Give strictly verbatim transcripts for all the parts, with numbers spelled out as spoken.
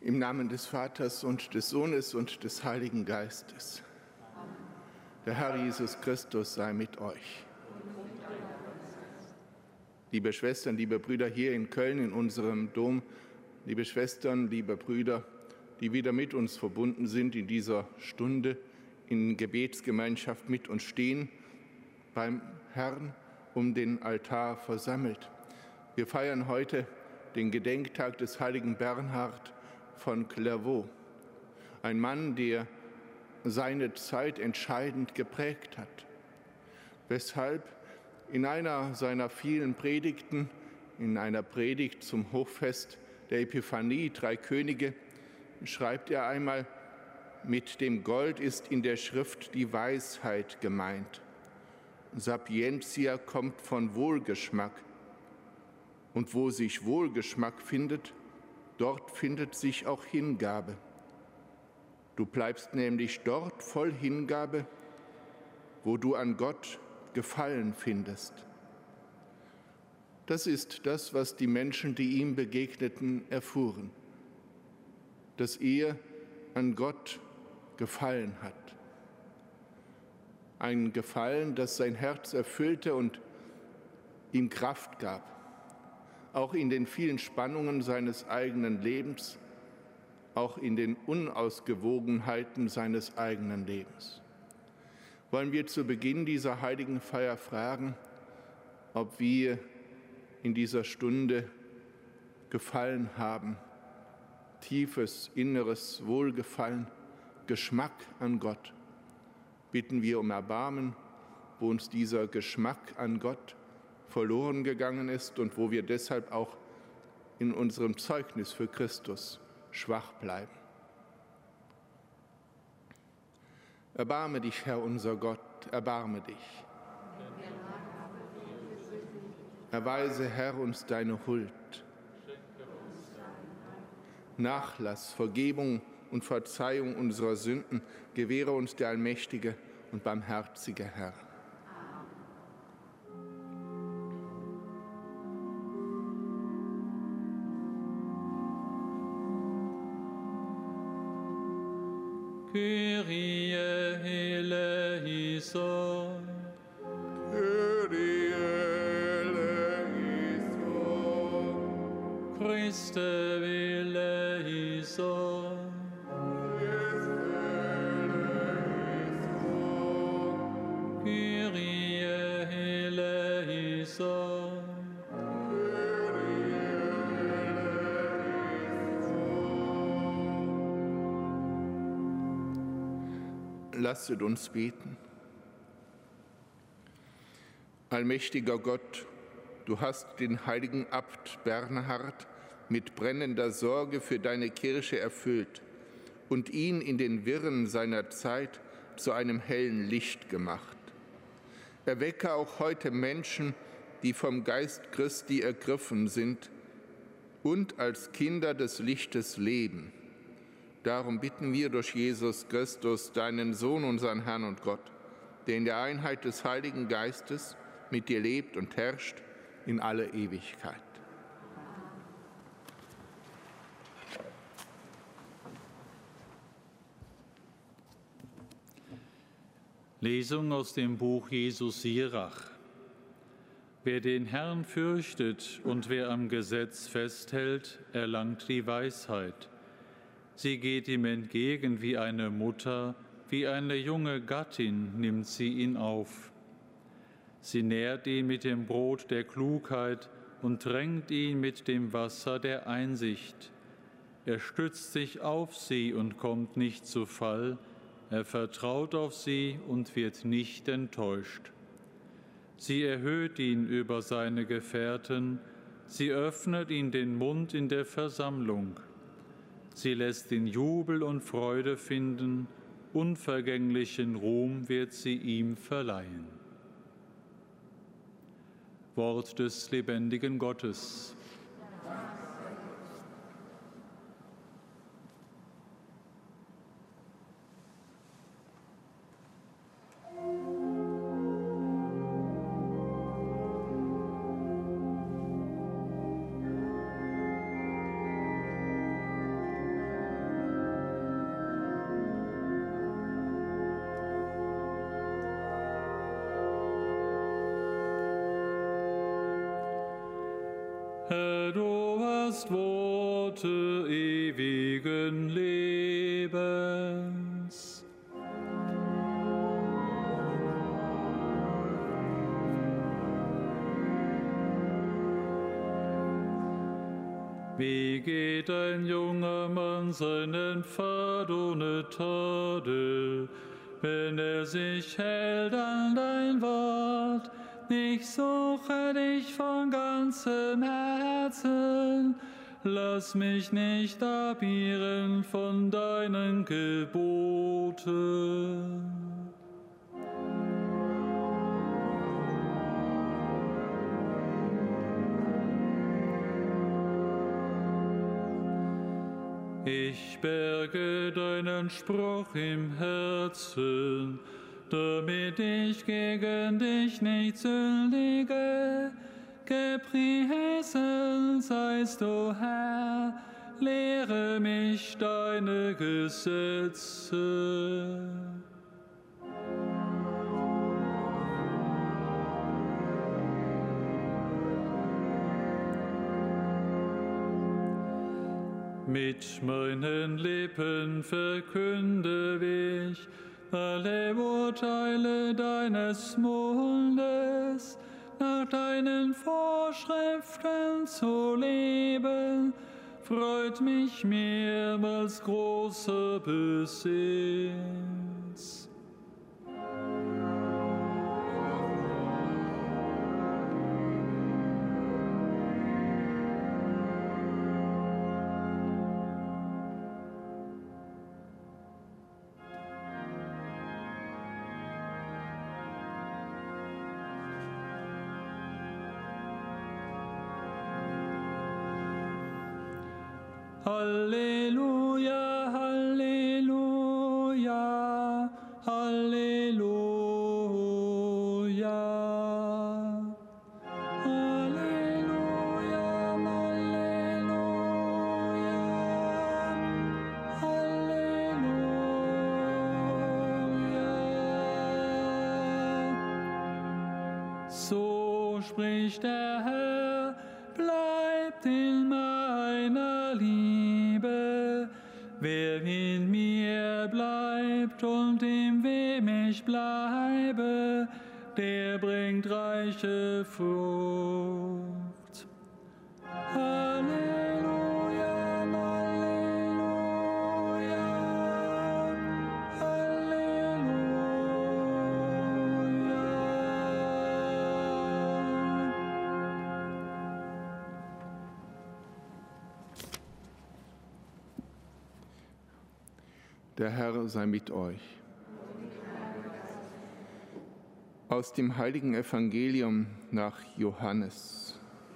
Im Namen des Vaters und des Sohnes und des Heiligen Geistes. Amen. Der Herr Jesus Christus sei mit euch. Liebe Schwestern, liebe Brüder hier in Köln in unserem Dom, liebe Schwestern, liebe Brüder, die wieder mit uns verbunden sind in dieser Stunde, in Gebetsgemeinschaft mit uns stehen, beim Herrn um den Altar versammelt. Wir feiern heute den Gedenktag des heiligen Bernhard von Clairvaux, ein Mann, der seine Zeit entscheidend geprägt hat, weshalb in einer seiner vielen Predigten, in einer Predigt zum Hochfest der Epiphanie, drei Könige, schreibt er einmal: Mit dem Gold ist in der Schrift die Weisheit gemeint. Sapientia kommt von Wohlgeschmack. Und wo sich Wohlgeschmack findet, dort findet sich auch Hingabe. Du bleibst nämlich dort voll Hingabe, wo du an Gott Gefallen findest. Das ist das, was die Menschen, die ihm begegneten, erfuhren, dass er an Gott Gefallen hat. Ein Gefallen, das sein Herz erfüllte und ihm Kraft gab, auch in den vielen Spannungen seines eigenen Lebens, auch in den Unausgewogenheiten seines eigenen Lebens. Wollen wir zu Beginn dieser heiligen Feier fragen, ob wir in dieser Stunde Gefallen haben, tiefes inneres Wohlgefallen, Geschmack an Gott. Bitten wir um Erbarmen, wo uns dieser Geschmack an Gott verloren gegangen ist und wo wir deshalb auch in unserem Zeugnis für Christus schwach bleiben. Erbarme dich, Herr unser Gott, erbarme dich. Erweise, Herr, uns deine Huld. Nachlass, Vergebung und Verzeihung unserer Sünden gewähre uns der allmächtige und barmherzige Herr. Kyrie eleison. Kyrie eleison. Christe eleison. Christe eleison. Kyrie eleison. Lasset uns beten. Allmächtiger Gott, du hast den heiligen Abt Bernhard mit brennender Sorge für deine Kirche erfüllt und ihn in den Wirren seiner Zeit zu einem hellen Licht gemacht. Erwecke auch heute Menschen, die vom Geist Christi ergriffen sind und als Kinder des Lichtes leben. Darum bitten wir durch Jesus Christus, deinen Sohn, unseren Herrn und Gott, der in der Einheit des Heiligen Geistes mit dir lebt und herrscht in alle Ewigkeit. Lesung aus dem Buch Jesu Sirach. Wer den Herrn fürchtet und wer am Gesetz festhält, erlangt die Weisheit. Sie geht ihm entgegen wie eine Mutter, wie eine junge Gattin nimmt sie ihn auf. Sie nährt ihn mit dem Brot der Klugheit und tränkt ihn mit dem Wasser der Einsicht. Er stützt sich auf sie und kommt nicht zu Fall, er vertraut auf sie und wird nicht enttäuscht. Sie erhöht ihn über seine Gefährten, sie öffnet ihm den Mund in der Versammlung. Sie lässt ihn Jubel und Freude finden, unvergänglichen Ruhm wird sie ihm verleihen. Wort des lebendigen Gottes. hast Worte ewigen Lebens. Wie geht ein junger Mann seinen Pfad ohne Tadel, wenn er sich hält an dein Wort? Ich suche dich von ganzem Herzen, lass mich nicht abirren von deinen Geboten. Ich berge deinen Spruch im Herzen, damit ich gegen dich nicht sündige. Gepriesen seist du, Herr, lehre mich deine Gesetze. Mit meinen Lippen verkünde ich alle Urteile deines Mundes, nach deinen Vorschriften zu leben, freut mich mehrmals großer Besitz. Halleluja, Halleluja, Halleluja. Halleluja, Halleluja, Halleluja. So spricht der Herr, bleibt in meiner Liebe. Wer in mir bleibt und in wem ich bleibe, der bringt reiche Frucht. Halleluja, Halleluja, Der Herr sei mit euch. Aus dem heiligen Evangelium nach Johannes.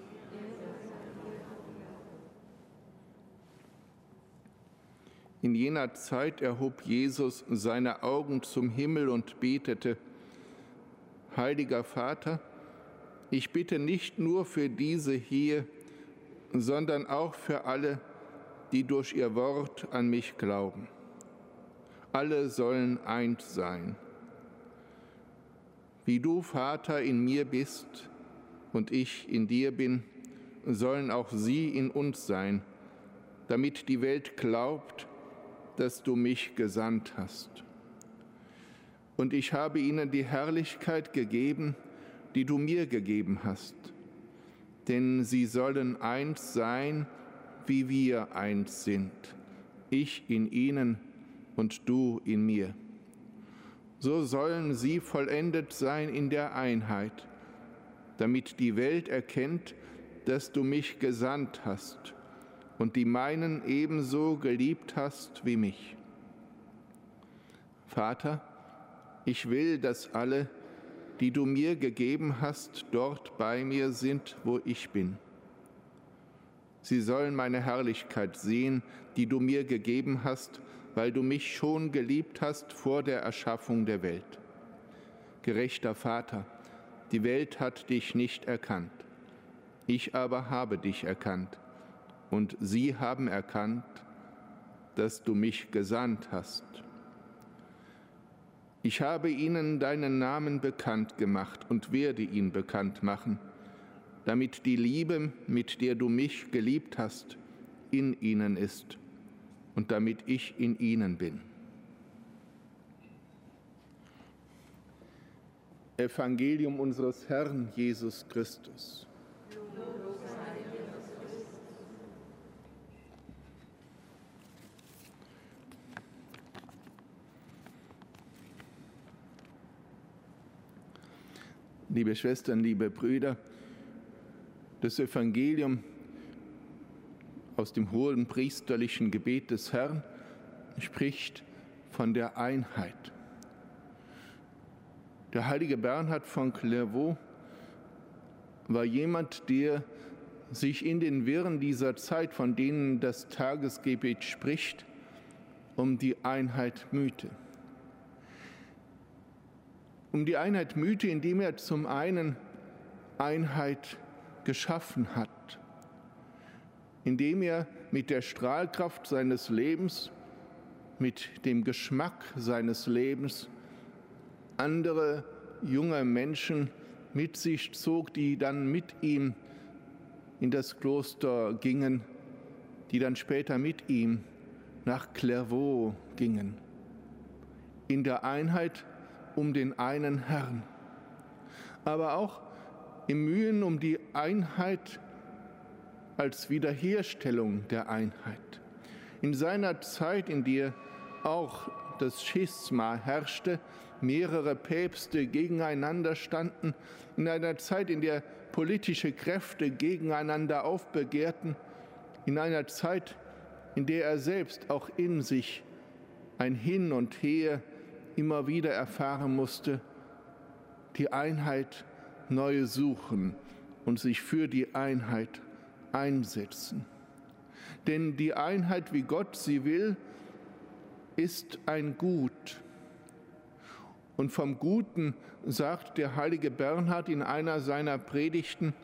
In jener Zeit erhob Jesus seine Augen zum Himmel und betete: Heiliger Vater, ich bitte nicht nur für diese hier, sondern auch für alle, die durch ihr Wort an mich glauben. Alle sollen eins sein. Wie du, Vater, in mir bist und ich in dir bin, sollen auch sie in uns sein, damit die Welt glaubt, dass du mich gesandt hast. Und ich habe ihnen die Herrlichkeit gegeben, die du mir gegeben hast, denn sie sollen eins sein, wie wir eins sind, ich in ihnen und du in mir. So sollen sie vollendet sein in der Einheit, damit die Welt erkennt, dass du mich gesandt hast und die meinen ebenso geliebt hast wie mich. Vater, ich will, dass alle, die du mir gegeben hast, dort bei mir sind, wo ich bin. Sie sollen meine Herrlichkeit sehen, die du mir gegeben hast, weil du mich schon geliebt hast vor der Erschaffung der Welt. Gerechter Vater, die Welt hat dich nicht erkannt. Ich aber habe dich erkannt, und sie haben erkannt, dass du mich gesandt hast. Ich habe ihnen deinen Namen bekannt gemacht und werde ihn bekannt machen, damit die Liebe, mit der du mich geliebt hast, in ihnen ist und damit ich in ihnen bin. Evangelium unseres Herrn Jesus Christus. Liebe Schwestern, liebe Brüder, das Evangelium aus dem hohen priesterlichen Gebet des Herrn spricht von der Einheit. Der heilige Bernhard von Clairvaux war jemand, der sich in den Wirren dieser Zeit, von denen das Tagesgebet spricht, um die Einheit mühte. Um die Einheit mühte, indem er zum einen Einheit geschaffen hat, indem er mit der Strahlkraft seines Lebens, mit dem Geschmack seines Lebens andere junge Menschen mit sich zog, die dann mit ihm in das Kloster gingen, die dann später mit ihm nach Clairvaux gingen. In der Einheit um den einen Herrn, aber auch im Mühen um die Einheit als Wiederherstellung der Einheit. In seiner Zeit, in der auch das Schisma herrschte, mehrere Päpste gegeneinander standen, in einer Zeit, in der politische Kräfte gegeneinander aufbegehrten, in einer Zeit, in der er selbst auch in sich ein Hin und Her immer wieder erfahren musste, die Einheit neu suchen und sich für die Einheit einsetzen. Denn die Einheit, wie Gott sie will, ist ein Gut. Und vom Guten sagt der heilige Bernhard in einer seiner Predigten: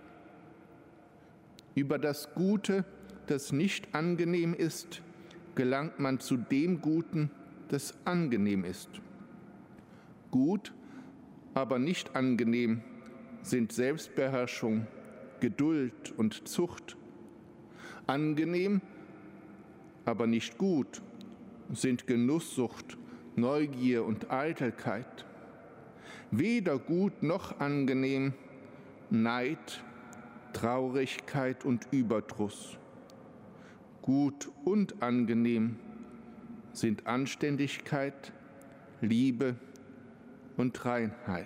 Über das Gute, das nicht angenehm ist, gelangt man zu dem Guten, das angenehm ist. Gut, aber nicht angenehm sind Selbstbeherrschung, Geduld und Zucht. Angenehm, aber nicht gut sind Genusssucht, Neugier und Eitelkeit. Weder gut noch angenehm Neid, Traurigkeit und Überdruss. Gut und angenehm sind Anständigkeit, Liebe und Reinheit.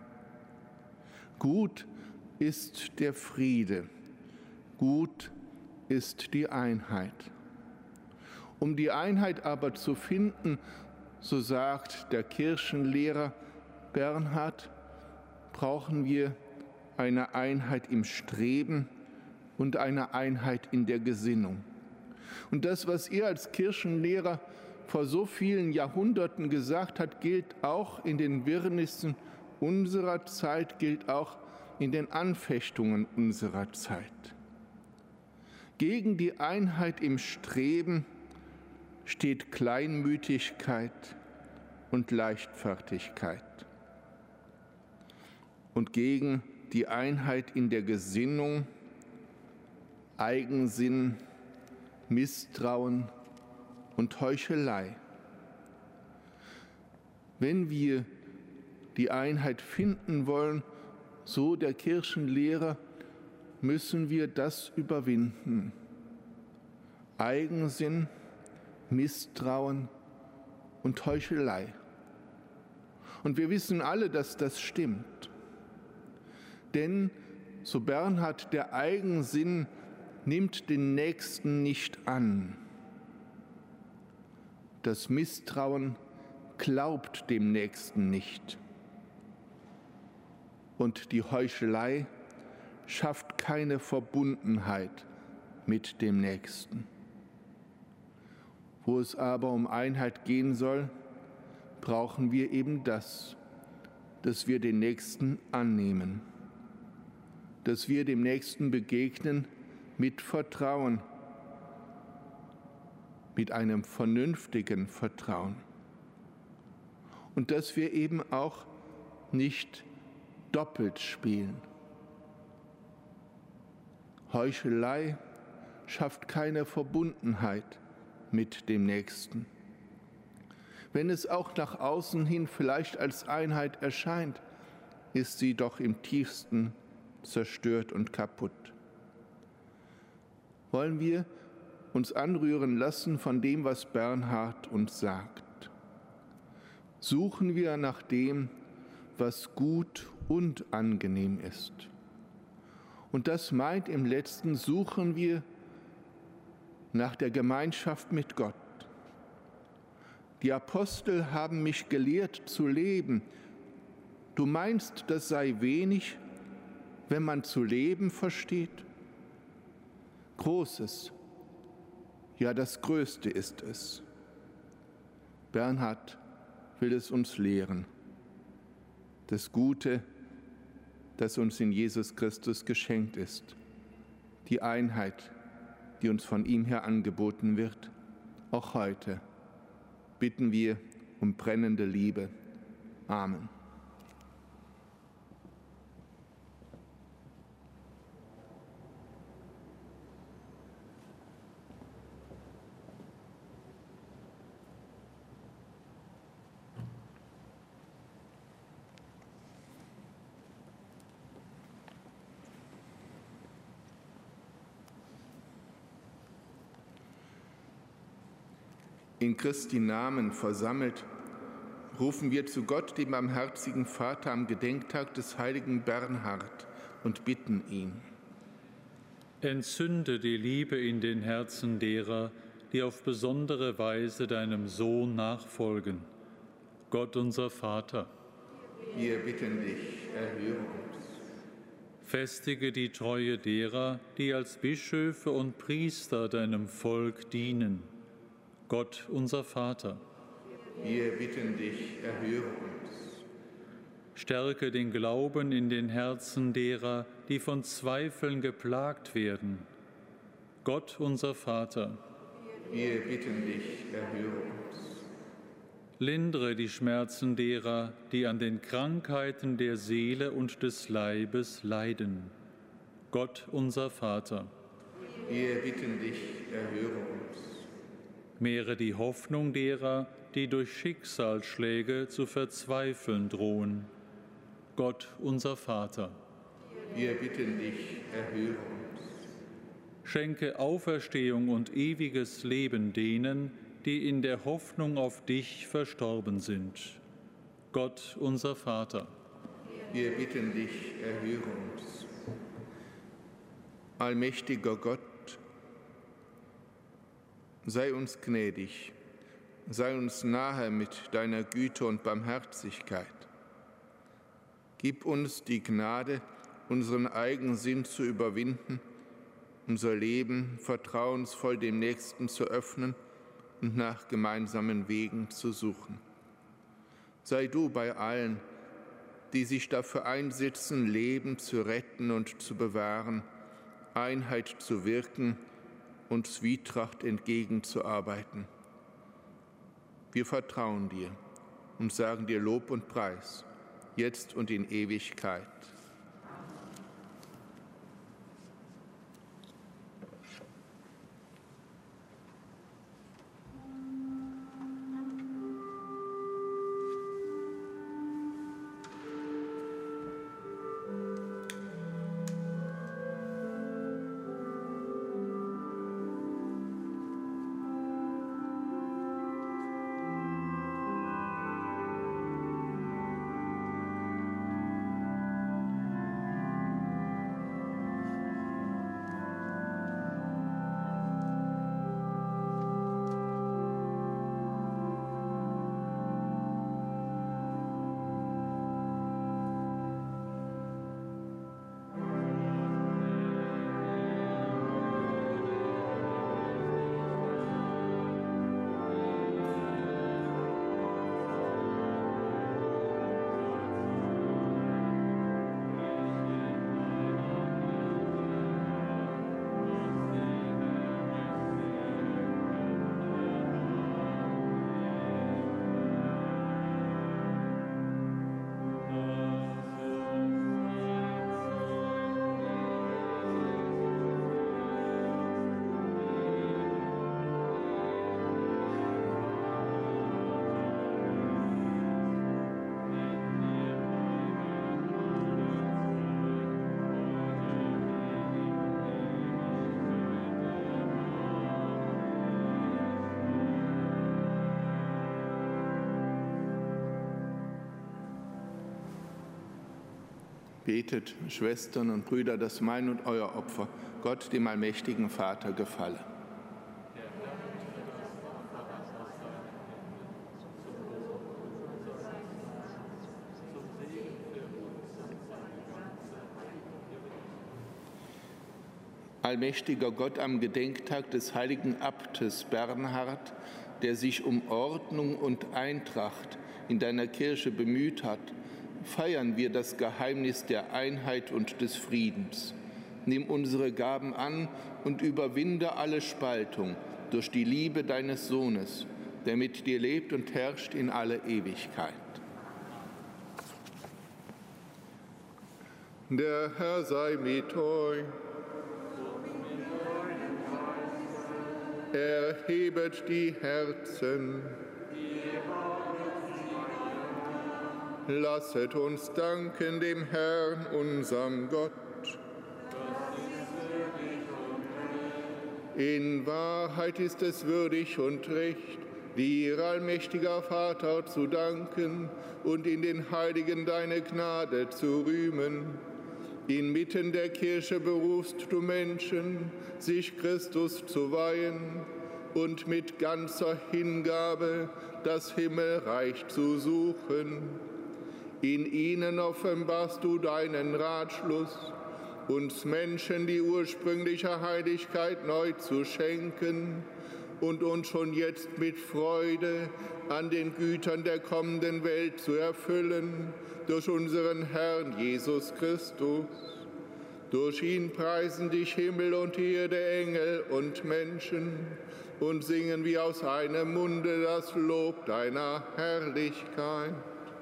Gut ist der Friede, gut ist die Einheit. Um die Einheit aber zu finden, so sagt der Kirchenlehrer Bernhard, brauchen wir eine Einheit im Streben und eine Einheit in der Gesinnung. Und das, was er als Kirchenlehrer vor so vielen Jahrhunderten gesagt hat, gilt auch in den Wirrnissen unserer Zeit, gilt auch in den Anfechtungen unserer Zeit. Gegen die Einheit im Streben steht Kleinmütigkeit und Leichtfertigkeit. Und gegen die Einheit in der Gesinnung Eigensinn, Misstrauen und Heuchelei. Wenn wir die Einheit finden wollen, so der Kirchenlehrer, müssen wir das überwinden. Eigensinn, Misstrauen und Heuchelei. Und wir wissen alle, dass das stimmt. Denn, so Bernhard, der Eigensinn nimmt den Nächsten nicht an. Das Misstrauen glaubt dem Nächsten nicht. Und die Heuchelei schafft keine Verbundenheit mit dem Nächsten. Wo es aber um Einheit gehen soll, brauchen wir eben das, dass wir den Nächsten annehmen, dass wir dem Nächsten begegnen mit Vertrauen, mit einem vernünftigen Vertrauen. Und dass wir eben auch nicht doppelt spielen. Heuchelei schafft keine Verbundenheit mit dem Nächsten. Wenn es auch nach außen hin vielleicht als Einheit erscheint, ist sie doch im tiefsten zerstört und kaputt. Wollen wir uns anrühren lassen von dem, was Bernhard uns sagt? Suchen wir nach dem, was gut und angenehm ist. Und das meint im Letzten, suchen wir nach der Gemeinschaft mit Gott. Die Apostel haben mich gelehrt zu leben. Du meinst, das sei wenig, wenn man zu leben versteht? Großes, ja das Größte ist es. Bernhard will es uns lehren. Das Gute, das uns in Jesus Christus geschenkt ist. Die Einheit, die uns von ihm her angeboten wird. Auch heute bitten wir um brennende Liebe. Amen. In Christi Namen versammelt, rufen wir zu Gott, dem barmherzigen Vater, am Gedenktag des heiligen Bernhard und bitten ihn. Entzünde die Liebe in den Herzen derer, die auf besondere Weise deinem Sohn nachfolgen. Gott unser Vater, wir bitten dich, erhöre uns. Festige die Treue derer, die als Bischöfe und Priester deinem Volk dienen. Gott, unser Vater, wir bitten dich, erhöre uns. Stärke den Glauben in den Herzen derer, die von Zweifeln geplagt werden. Gott, unser Vater, wir bitten dich, erhöre uns. Lindere die Schmerzen derer, die an den Krankheiten der Seele und des Leibes leiden. Gott, unser Vater, wir bitten dich, erhöre uns. Mehre die Hoffnung derer, die durch Schicksalsschläge zu verzweifeln drohen. Gott, unser Vater, wir bitten dich, erhöre uns. Schenke Auferstehung und ewiges Leben denen, die in der Hoffnung auf dich verstorben sind. Gott, unser Vater, wir bitten dich, erhöre uns. Allmächtiger Gott, sei uns gnädig, sei uns nahe mit deiner Güte und Barmherzigkeit. Gib uns die Gnade, unseren Eigensinn zu überwinden, unser Leben vertrauensvoll dem Nächsten zu öffnen und nach gemeinsamen Wegen zu suchen. Sei du bei allen, die sich dafür einsetzen, Leben zu retten und zu bewahren, Einheit zu wirken und Zwietracht entgegenzuarbeiten. Wir vertrauen dir und sagen dir Lob und Preis, jetzt und in Ewigkeit. Betet, Schwestern und Brüder, dass mein und euer Opfer Gott, dem allmächtigen Vater, gefalle. Allmächtiger Gott, am Gedenktag des heiligen Abtes Bernhard, der sich um Ordnung und Eintracht in deiner Kirche bemüht hat, feiern wir das Geheimnis der Einheit und des Friedens. Nimm unsere Gaben an und überwinde alle Spaltung durch die Liebe deines Sohnes, der mit dir lebt und herrscht in alle Ewigkeit. Der Herr sei mit euch. Erhebet die Herzen. Lasset uns danken dem Herrn, unserem Gott. In Wahrheit ist es würdig und recht, dir, allmächtiger Vater, zu danken und in den Heiligen deine Gnade zu rühmen. Inmitten der Kirche berufst du Menschen, sich Christus zu weihen und mit ganzer Hingabe das Himmelreich zu suchen. In ihnen offenbarst du deinen Ratschluss, uns Menschen die ursprüngliche Heiligkeit neu zu schenken und uns schon jetzt mit Freude an den Gütern der kommenden Welt zu erfüllen, durch unseren Herrn Jesus Christus. Durch ihn preisen dich Himmel und Erde, Engel und Menschen und singen wie aus einem Munde das Lob deiner Herrlichkeit.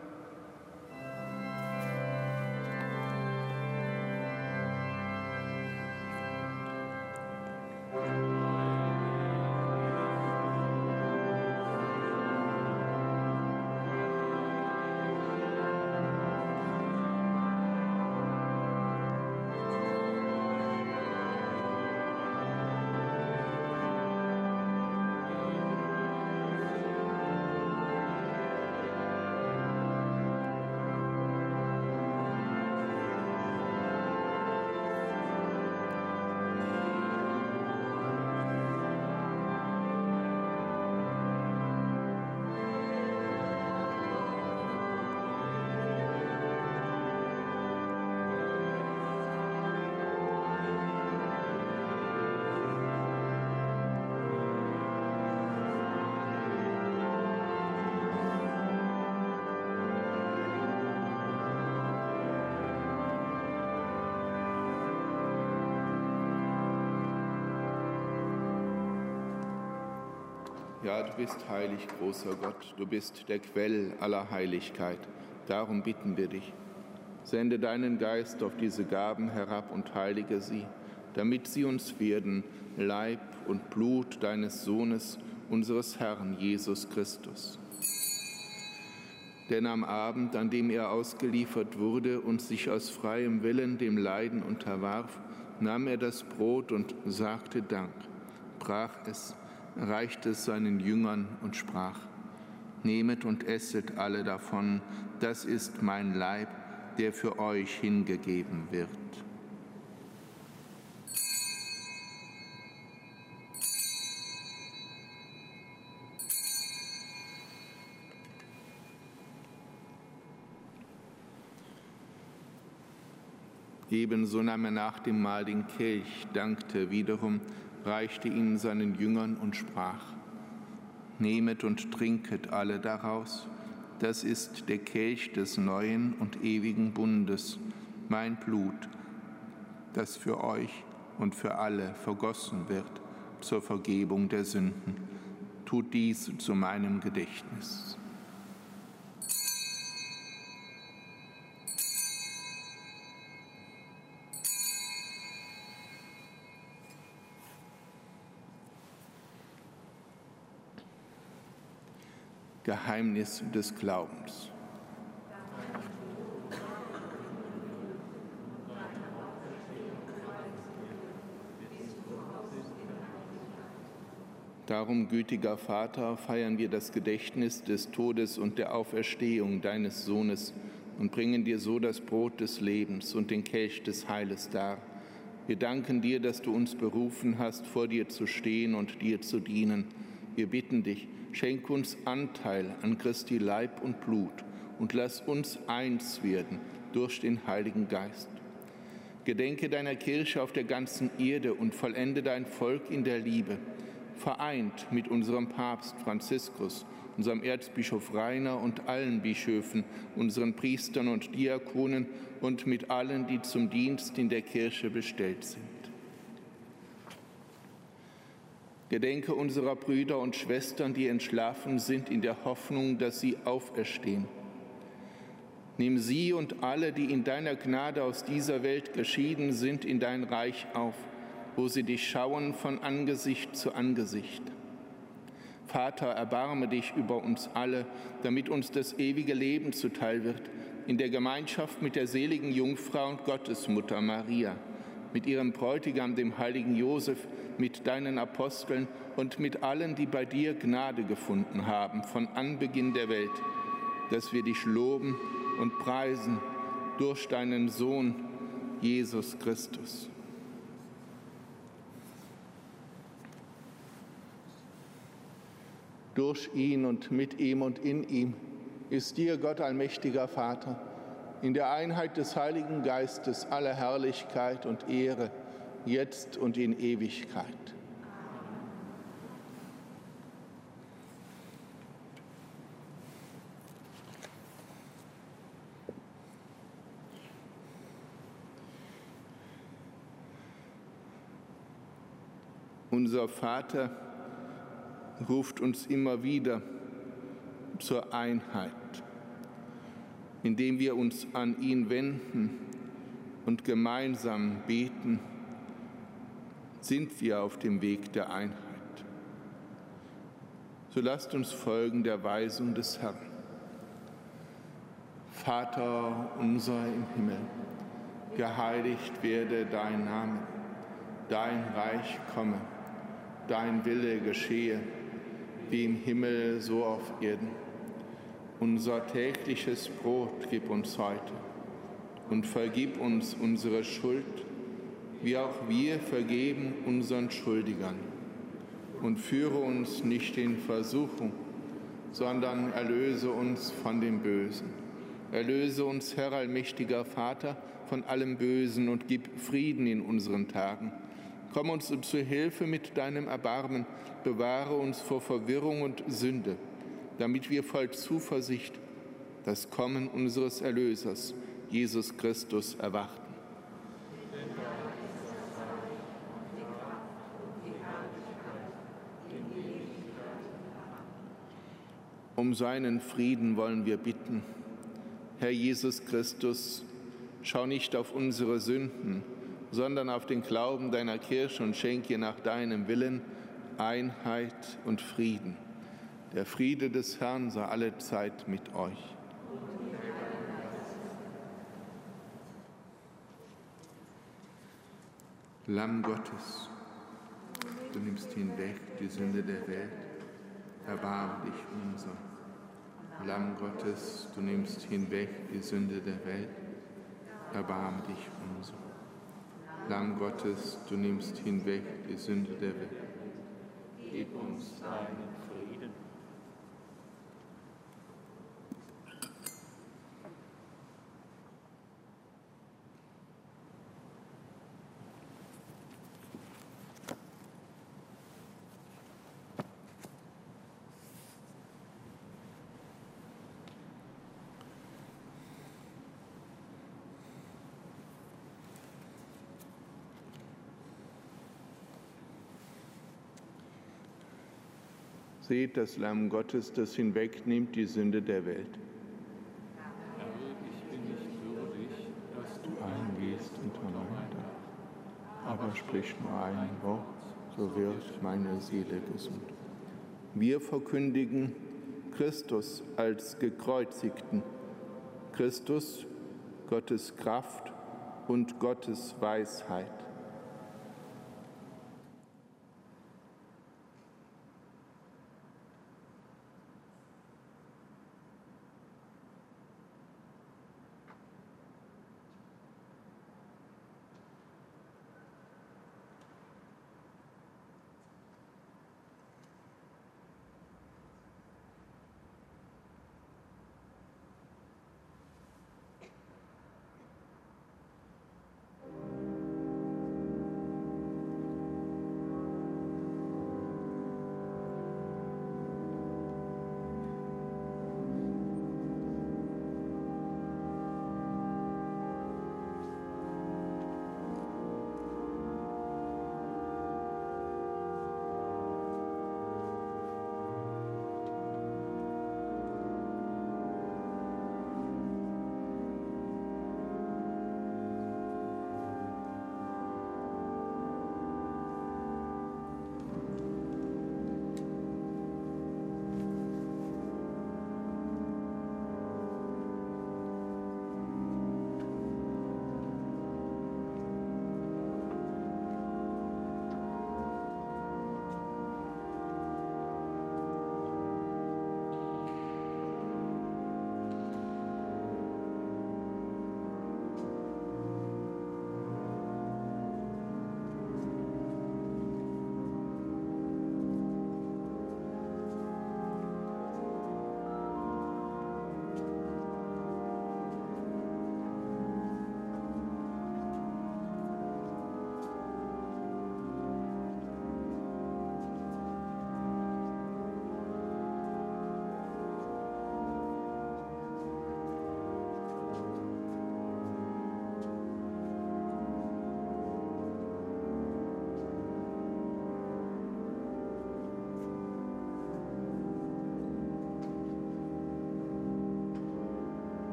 Ja, du bist heilig, großer Gott, du bist der Quell aller Heiligkeit. Darum bitten wir dich. Sende deinen Geist auf diese Gaben herab und heilige sie, damit sie uns werden Leib und Blut deines Sohnes, unseres Herrn Jesus Christus. Denn am Abend, an dem er ausgeliefert wurde und sich aus freiem Willen dem Leiden unterwarf, nahm er das Brot und sagte Dank, brach es, reichte es seinen Jüngern und sprach: Nehmet und esset alle davon, das ist mein Leib, der für euch hingegeben wird. Ebenso nahm er nach dem Mahl den Kelch, dankte wiederum, reichte ihn seinen Jüngern und sprach: Nehmet und trinket alle daraus, das ist der Kelch des neuen und ewigen Bundes, mein Blut, das für euch und für alle vergossen wird zur Vergebung der Sünden. Tut dies zu meinem Gedächtnis. Geheimnis des Glaubens. Darum, gütiger Vater, feiern wir das Gedächtnis des Todes und der Auferstehung deines Sohnes, und bringen dir so das Brot des Lebens und den Kelch des Heiles dar. Wir danken dir, dass du uns berufen hast, vor dir zu stehen und dir zu dienen. Wir bitten dich, schenk uns Anteil an Christi Leib und Blut und lass uns eins werden durch den Heiligen Geist. Gedenke deiner Kirche auf der ganzen Erde und vollende dein Volk in der Liebe, vereint mit unserem Papst Franziskus, unserem Erzbischof Rainer und allen Bischöfen, unseren Priestern und Diakonen und mit allen, die zum Dienst in der Kirche bestellt sind. Gedenke unserer Brüder und Schwestern, die entschlafen sind, in der Hoffnung, dass sie auferstehen. Nimm sie und alle, die in deiner Gnade aus dieser Welt geschieden sind, in dein Reich auf, wo sie dich schauen von Angesicht zu Angesicht. Vater, erbarme dich über uns alle, damit uns das ewige Leben zuteil wird, in der Gemeinschaft mit der seligen Jungfrau und Gottesmutter Maria, mit ihrem Bräutigam, dem heiligen Josef, mit deinen Aposteln und mit allen, die bei dir Gnade gefunden haben, von Anbeginn der Welt, dass wir dich loben und preisen durch deinen Sohn, Jesus Christus. Durch ihn und mit ihm und in ihm ist dir, Gott allmächtiger Vater, in der Einheit des Heiligen Geistes alle Herrlichkeit und Ehre, jetzt und in Ewigkeit. Unser Vater ruft uns immer wieder zur Einheit, indem wir uns an ihn wenden und gemeinsam beten, sind wir auf dem Weg der Einheit. So lasst uns folgen der Weisung des Herrn. Vater unser im Himmel, geheiligt werde dein Name, dein Reich komme, dein Wille geschehe, wie im Himmel so auf Erden. Unser tägliches Brot gib uns heute und vergib uns unsere Schuld, wie auch wir vergeben unseren Schuldigern. Und führe uns nicht in Versuchung, sondern erlöse uns von dem Bösen. Erlöse uns, Herr allmächtiger Vater, von allem Bösen und gib Frieden in unseren Tagen. Komm uns zu Hilfe mit deinem Erbarmen, bewahre uns vor Verwirrung und Sünde, damit wir voll Zuversicht das Kommen unseres Erlösers, Jesus Christus, erwarten. Um seinen Frieden wollen wir bitten. Herr Jesus Christus, schau nicht auf unsere Sünden, sondern auf den Glauben deiner Kirche und schenk ihr nach deinem Willen Einheit und Frieden. Der Friede des Herrn sei allezeit mit euch. Lamm Gottes, du nimmst hinweg die Sünde der Welt, erbarme dich unser. Lamm Gottes, du nimmst hinweg die Sünde der Welt, erbarme dich unser. Lamm Gottes, du nimmst hinweg die Sünde der Welt. Gib uns deinen Frieden. Seht das Lamm Gottes, das hinwegnimmt die Sünde der Welt. Herr, ich bin nicht würdig, dass du eingehst unter mein Dach, aber sprich nur ein Wort, so wird meine Seele gesund. Wir verkündigen Christus als Gekreuzigten, Christus, Gottes Kraft und Gottes Weisheit.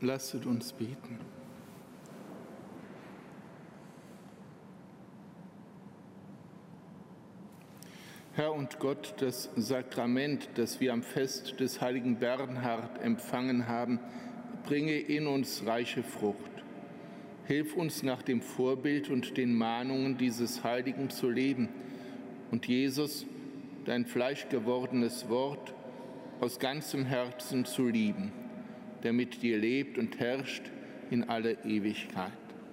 Lasset uns beten. Herr und Gott, das Sakrament, das wir am Fest des heiligen Bernhard empfangen haben, bringe in uns reiche Frucht. Hilf uns nach dem Vorbild und den Mahnungen dieses Heiligen zu leben und Jesus, dein fleischgewordenes Wort, aus ganzem Herzen zu lieben, der mit dir lebt und herrscht in alle Ewigkeit.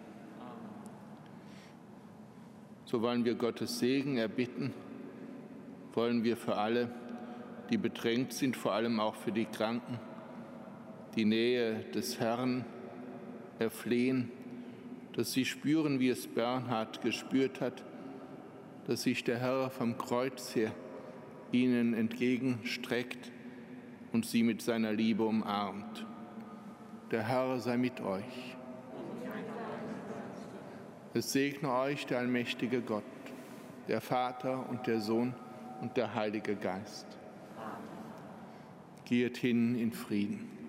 So wollen wir Gottes Segen erbitten, wollen wir für alle, die bedrängt sind, vor allem auch für die Kranken, die Nähe des Herrn erflehen, dass sie spüren, wie es Bernhard gespürt hat, dass sich der Herr vom Kreuz her ihnen entgegenstreckt und sie mit seiner Liebe umarmt. Der Herr sei mit euch. Es segne euch der allmächtige Gott, der Vater und der Sohn und der Heilige Geist. Geht hin in Frieden.